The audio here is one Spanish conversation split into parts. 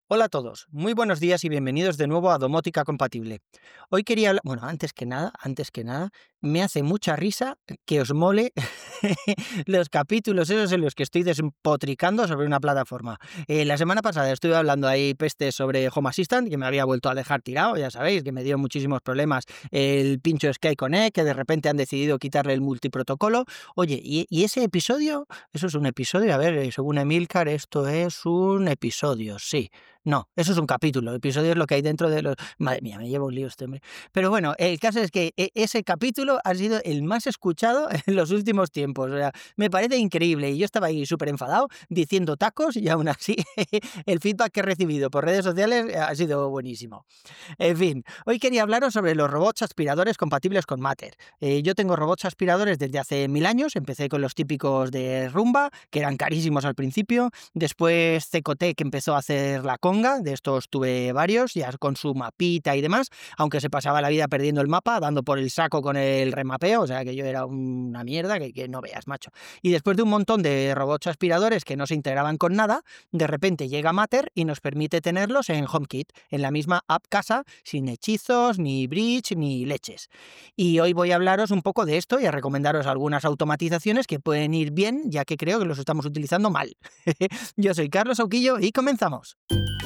Hola a todos, muy buenos días y bienvenidos de nuevo a Domótica Compatible. Hoy quería hablar, bueno, antes que nada, me hace mucha risa que os mole los capítulos esos en los que estoy despotricando sobre una plataforma. La semana pasada estuve hablando ahí pestes sobre Home Assistant, que me había vuelto a dejar tirado, ya sabéis, que me dio muchísimos problemas el pincho Sky Connect, que de repente han decidido quitarle el multiprotocolo. Oye, y ese episodio, eso es un episodio, a ver, según Emilcar, esto es un episodio, sí. No, eso es un capítulo. El episodio es lo que hay dentro de los... Madre mía, me llevo un lío este hombre. Pero bueno, el caso es que ese capítulo ha sido el más escuchado en los últimos tiempos. O sea, me parece increíble. Y yo estaba ahí súper enfadado diciendo tacos y aún así el feedback que he recibido por redes sociales ha sido buenísimo. En fin, hoy quería hablaros sobre los robots aspiradores compatibles con Matter. Yo tengo robots aspiradores desde hace 1000 años. Empecé con los típicos de Rumba, que eran carísimos al principio. Después Cecotec empezó a hacer la conga. De estos tuve varios, ya con su mapita y demás, aunque se pasaba la vida perdiendo el mapa, dando por el saco con el remapeo. O sea que yo era una mierda que no veas, macho. Y después de un montón de robots aspiradores que no se integraban con nada, de repente llega Matter y nos permite tenerlos en HomeKit, en la misma app casa, sin hechizos, ni bridge, ni leches. Y hoy voy a hablaros un poco de esto y a recomendaros algunas automatizaciones que pueden ir bien, ya que creo que los estamos utilizando mal. Yo soy Carlos Auquillo y comenzamos.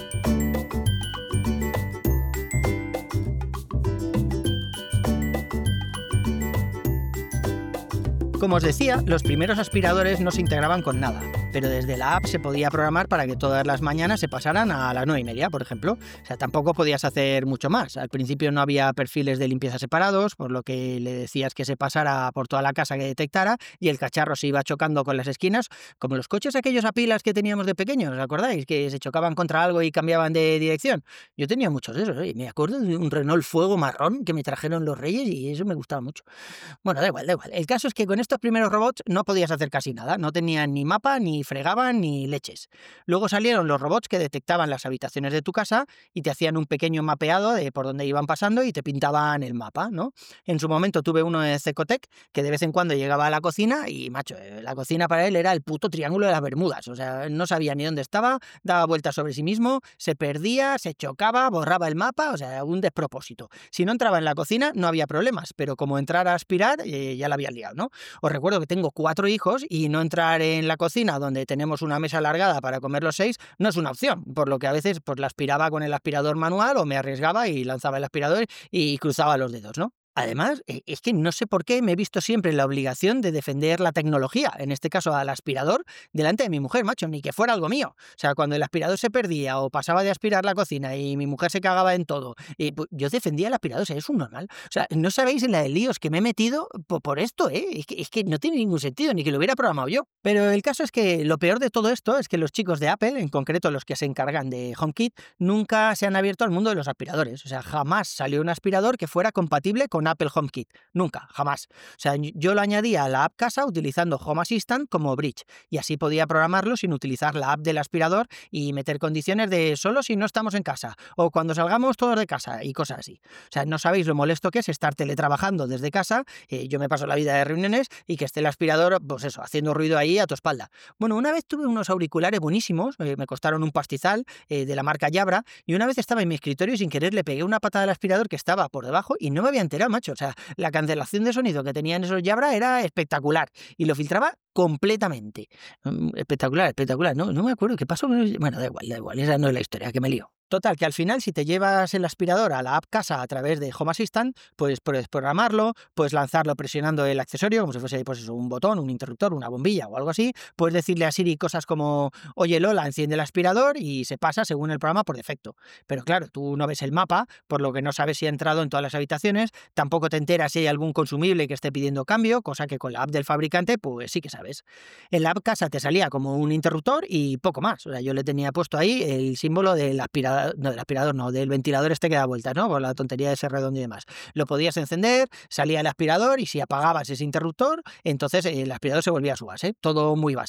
Como os decía, los primeros aspiradores no se integraban con nada, pero desde la app se podía programar para que todas las mañanas se pasaran a las 9:30, por ejemplo. O sea, tampoco podías hacer mucho más. Al principio no había perfiles de limpieza separados, por lo que le decías que se pasara por toda la casa que detectara y el cacharro se iba chocando con las esquinas, como los coches aquellos a pilas que teníamos de pequeños, ¿os acordáis? Que se chocaban contra algo y cambiaban de dirección. Yo tenía muchos de esos, ¿eh? Me acuerdo de un Renault Fuego marrón que me trajeron los Reyes y eso me gustaba mucho. Bueno, da igual, da igual. El caso es que con estos primeros robots no podías hacer casi nada. No tenían ni mapa, ni fregaban, ni leches. Luego salieron los robots que detectaban las habitaciones de tu casa y te hacían un pequeño mapeado de por dónde iban pasando y te pintaban el mapa, ¿no? En su momento tuve uno de Cecotec que de vez en cuando llegaba a la cocina y, macho, la cocina para él era el puto triángulo de las Bermudas. O sea, no sabía ni dónde estaba, daba vueltas sobre sí mismo, se perdía, se chocaba, borraba el mapa, o sea, un despropósito. Si no entraba en la cocina no había problemas, pero como entrar a aspirar ya la había liado, ¿no? Os recuerdo que tengo 4 hijos y no entrar en la cocina donde tenemos una mesa alargada para comer los 6 no es una opción, por lo que a veces pues la aspiraba con el aspirador manual o me arriesgaba y lanzaba el aspirador y cruzaba los dedos, ¿no? Además, es que no sé por qué me he visto siempre en la obligación de defender la tecnología, en este caso al aspirador, delante de mi mujer, macho, ni que fuera algo mío. O sea, cuando el aspirador se perdía o pasaba de aspirar la cocina y mi mujer se cagaba en todo, pues yo defendía el aspirador, o sea, es un normal. O sea, no sabéis en la de líos que me he metido por esto, ¿eh? Es que no tiene ningún sentido, ni que lo hubiera programado yo. Pero el caso es que lo peor de todo esto es que los chicos de Apple, en concreto los que se encargan de HomeKit, nunca se han abierto al mundo de los aspiradores. O sea, jamás salió un aspirador que fuera compatible con Apple HomeKit. Nunca, jamás. O sea, yo lo añadía a la app casa utilizando Home Assistant como bridge y así podía programarlo sin utilizar la app del aspirador y meter condiciones de solo si no estamos en casa o cuando salgamos todos de casa y cosas así. O sea, no sabéis lo molesto que es estar teletrabajando desde casa. Yo me paso la vida de reuniones y que esté el aspirador, pues eso, haciendo ruido ahí a tu espalda. Bueno, una vez tuve unos auriculares buenísimos, me costaron un pastizal, de la marca Jabra, y una vez estaba en mi escritorio y sin querer le pegué una patada al aspirador que estaba por debajo y no me había enterado, macho. O sea, la cancelación de sonido que tenían esos Jabra era espectacular y lo filtraba completamente. Espectacular, espectacular. No me acuerdo qué pasó. Bueno, da igual, esa no es la historia, que me lío. Total, que al final si te llevas el aspirador a la app casa a través de Home Assistant, pues puedes programarlo, puedes lanzarlo presionando el accesorio, como si fuese pues eso, un botón, un interruptor, una bombilla o algo así. Puedes decirle a Siri cosas como, oye Lola, enciende el aspirador y se pasa según el programa por defecto. Pero claro, tú no ves el mapa, por lo que no sabes si ha entrado en todas las habitaciones, tampoco te enteras si hay algún consumible que esté pidiendo cambio, cosa que con la app del fabricante pues sí que sabes. En la app casa te salía como un interruptor y poco más. O sea, yo le tenía puesto ahí el símbolo del aspirador, no, del aspirador no, del ventilador este que da vueltas, ¿no? Por la tontería de ese redondo y demás. Lo podías encender, salía el aspirador y si apagabas ese interruptor, entonces el aspirador se volvía a su base. Todo muy básico.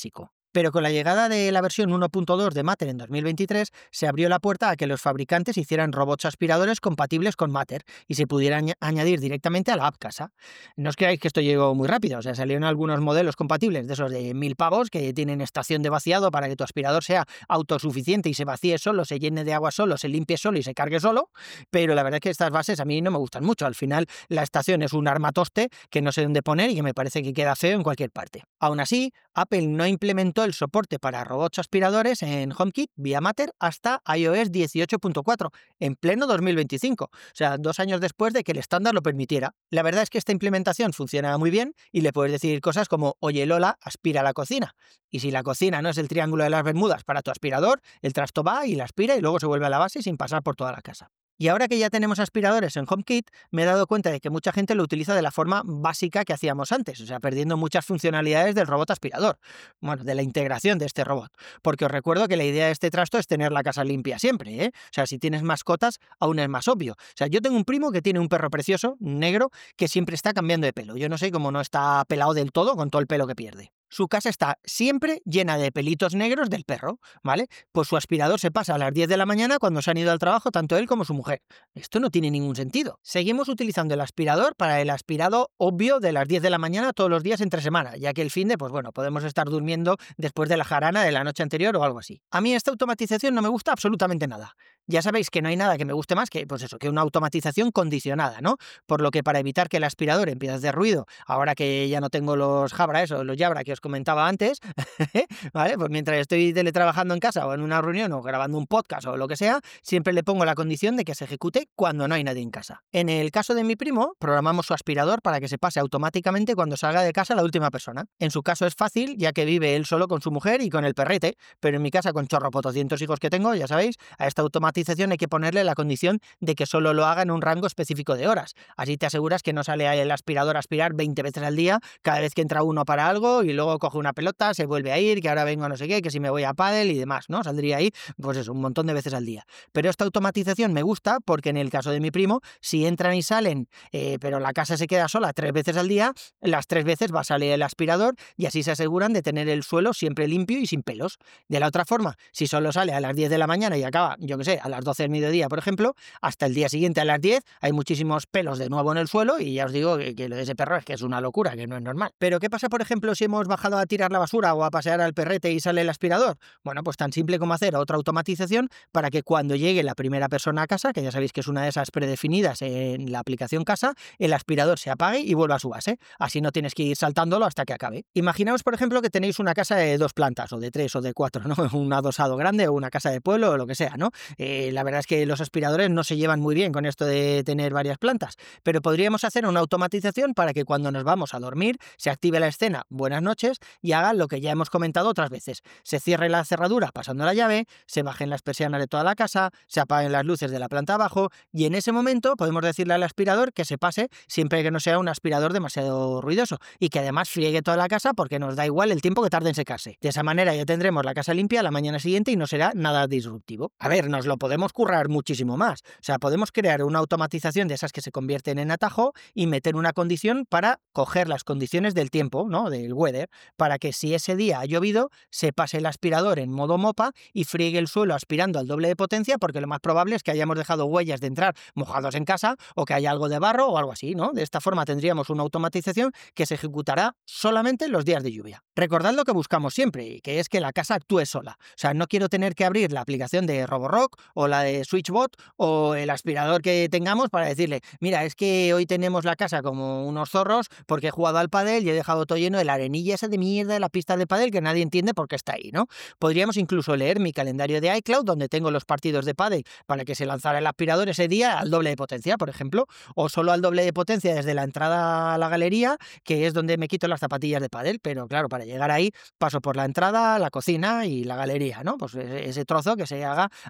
Pero con la llegada de la versión 1.2 de Matter en 2023, se abrió la puerta a que los fabricantes hicieran robots aspiradores compatibles con Matter y se pudieran añadir directamente a la app Casa. No os creáis que esto llegó muy rápido, o sea, salieron algunos modelos compatibles de esos de 1000 pavos que tienen estación de vaciado para que tu aspirador sea autosuficiente y se vacíe solo, se llene de agua solo, se limpie solo y se cargue solo, pero la verdad es que estas bases a mí no me gustan mucho. Al final la estación es un armatoste que no sé dónde poner y que me parece que queda feo en cualquier parte. Aún así, Apple no implementó el soporte para robots aspiradores en HomeKit vía Matter hasta iOS 18.4, en pleno 2025, o sea, 2 años después de que el estándar lo permitiera. La verdad es que esta implementación funciona muy bien y le puedes decir cosas como: oye Lola, aspira la cocina. Y si la cocina no es el triángulo de las Bermudas para tu aspirador, el trasto va y la aspira y luego se vuelve a la base sin pasar por toda la casa. Y ahora que ya tenemos aspiradores en HomeKit, me he dado cuenta de que mucha gente lo utiliza de la forma básica que hacíamos antes, o sea, perdiendo muchas funcionalidades del robot aspirador, bueno, de la integración de este robot. Porque os recuerdo que la idea de este trasto es tener la casa limpia siempre, ¿eh? O sea, si tienes mascotas, aún es más obvio. O sea, yo tengo un primo que tiene un perro precioso, negro, que siempre está cambiando de pelo. Yo no sé cómo no está pelado del todo con todo el pelo que pierde. Su casa está siempre llena de pelitos negros del perro, ¿vale? Pues su aspirador se pasa a las 10 de la mañana cuando se han ido al trabajo tanto él como su mujer. Esto no tiene ningún sentido. Seguimos utilizando el aspirador para el aspirado obvio de las 10 de la mañana todos los días entre semana, ya que el finde, pues bueno, podemos estar durmiendo después de la jarana de la noche anterior o algo así. A mí esta automatización no me gusta absolutamente nada. Ya sabéis que no hay nada que me guste más que, pues eso, que una automatización condicionada, ¿no? Por lo que para evitar que el aspirador empiece a hacer ruido, ahora que ya no tengo los Jabra, los Jabra que os comentaba antes, ¿vale? Pues mientras estoy teletrabajando en casa o en una reunión o grabando un podcast o lo que sea, siempre le pongo la condición de que se ejecute cuando no hay nadie en casa. En el caso de mi primo, programamos su aspirador para que se pase automáticamente cuando salga de casa la última persona. En su caso es fácil, ya que vive él solo con su mujer y con el perrete, pero en mi casa, con chorropotoscientos hijos que tengo, ya sabéis, a esta automatización hay que ponerle la condición de que solo lo haga en un rango específico de horas. Así te aseguras que no sale el aspirador a aspirar 20 veces al día, cada vez que entra uno para algo y luego coge una pelota, se vuelve a ir, que ahora vengo a no sé qué, que si me voy a pádel y demás, ¿no? Saldría ahí, pues eso, un montón de veces al día. Pero esta automatización me gusta porque en el caso de mi primo, si entran y salen, pero la casa se queda sola 3 veces al día, las 3 veces va a salir el aspirador y así se aseguran de tener el suelo siempre limpio y sin pelos. De la otra forma, si solo sale a las 10 de la mañana y acaba, yo que sé, a las 12 del mediodía, por ejemplo, hasta el día siguiente a las 10 hay muchísimos pelos de nuevo en el suelo y ya os digo que lo de ese perro es que es una locura, que no es normal. Pero ¿qué pasa, por ejemplo, si hemos bajado a tirar la basura o a pasear al perrete y sale el aspirador? Bueno, pues tan simple como hacer otra automatización para que cuando llegue la primera persona a casa, que ya sabéis que es una de esas predefinidas en la aplicación Casa, el aspirador se apague y vuelva a su base. Así no tienes que ir saltándolo hasta que acabe. Imaginaos, por ejemplo, que tenéis una casa de 2 plantas, o de 3 o de 4, ¿no? Un adosado grande o una casa de pueblo o lo que sea, ¿no? La verdad es que los aspiradores no se llevan muy bien con esto de tener varias plantas, pero podríamos hacer una automatización para que cuando nos vamos a dormir se active la escena buenas noches y haga lo que ya hemos comentado otras veces. Se cierre la cerradura pasando la llave, se bajen las persianas de toda la casa, se apaguen las luces de la planta abajo y en ese momento podemos decirle al aspirador que se pase siempre que no sea un aspirador demasiado ruidoso y que además friegue toda la casa porque nos da igual el tiempo que tarde en secarse. De esa manera ya tendremos la casa limpia la mañana siguiente y no será nada disruptivo. A ver, nos lo podemos currar muchísimo más. O sea, podemos crear una automatización de esas que se convierten en atajo y meter una condición para coger las condiciones del tiempo, ¿no? Del weather, para que si ese día ha llovido, se pase el aspirador en modo mopa y friegue el suelo aspirando al doble de potencia, porque lo más probable es que hayamos dejado huellas de entrar mojados en casa o que haya algo de barro o algo así, ¿no? De esta forma tendríamos una automatización que se ejecutará solamente los días de lluvia. Recordad lo que buscamos siempre, que es que la casa actúe sola. O sea, no quiero tener que abrir la aplicación de Roborock o la de SwitchBot o el aspirador que tengamos para decirle, mira, es que hoy tenemos la casa como unos zorros porque he jugado al pádel y he dejado todo lleno de la arenilla esa de mierda de la pista de pádel que nadie entiende por qué está ahí, ¿no? Podríamos incluso leer mi calendario de iCloud donde tengo los partidos de pádel para que se lanzara el aspirador ese día al doble de potencia, por ejemplo, o solo al doble de potencia desde la entrada a la galería, que es donde me quito las zapatillas de pádel, pero claro, para llegar ahí paso por la entrada, la cocina y la galería, ¿no? Pues ese trozo que se haga a doble potencia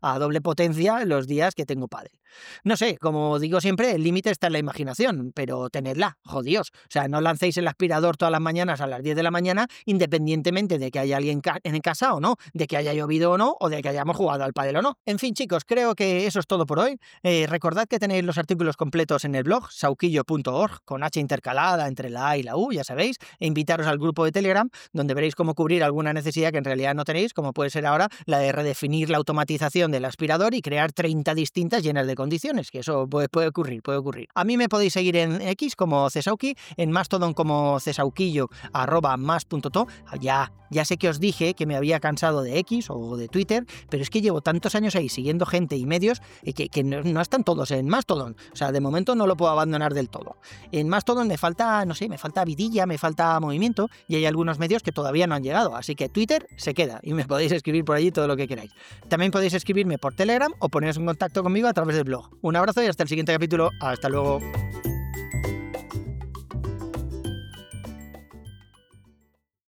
potencia los días que tengo pádel. No sé, como digo siempre, el límite está en la imaginación, pero tenedla, jodíos. O sea, no lancéis el aspirador todas las mañanas a las 10 de la mañana, independientemente de que haya alguien en casa o no, de que haya llovido o no, o de que hayamos jugado al pádel o no. En fin, chicos, creo que eso es todo por hoy. Recordad que tenéis los artículos completos en el blog, sauquillo.org, con H intercalada entre la A y la U, ya sabéis, e invitaros al grupo de Telegram, donde veréis cómo cubrir alguna necesidad que en realidad no tenéis, como puede ser ahora la de redefinir la automatización del aspirador y crear 30 distintas llenas de condiciones, que eso puede ocurrir. A mí me podéis seguir en X como Cesauqui, en Mastodon como cesauquillo @mas.to. Ya sé que os dije que me había cansado de X o de Twitter, pero es que llevo tantos años ahí siguiendo gente y medios que no están todos en Mastodon. O sea, de momento no lo puedo abandonar del todo. En Mastodon me falta, no sé, me falta vidilla, me falta movimiento, y hay algunos medios que todavía no han llegado, así que Twitter se queda y me podéis escribir por allí todo lo que queráis. También podéis escribirme por Telegram o poneros en contacto conmigo a través del blog. Un abrazo y hasta el siguiente capítulo. Hasta luego.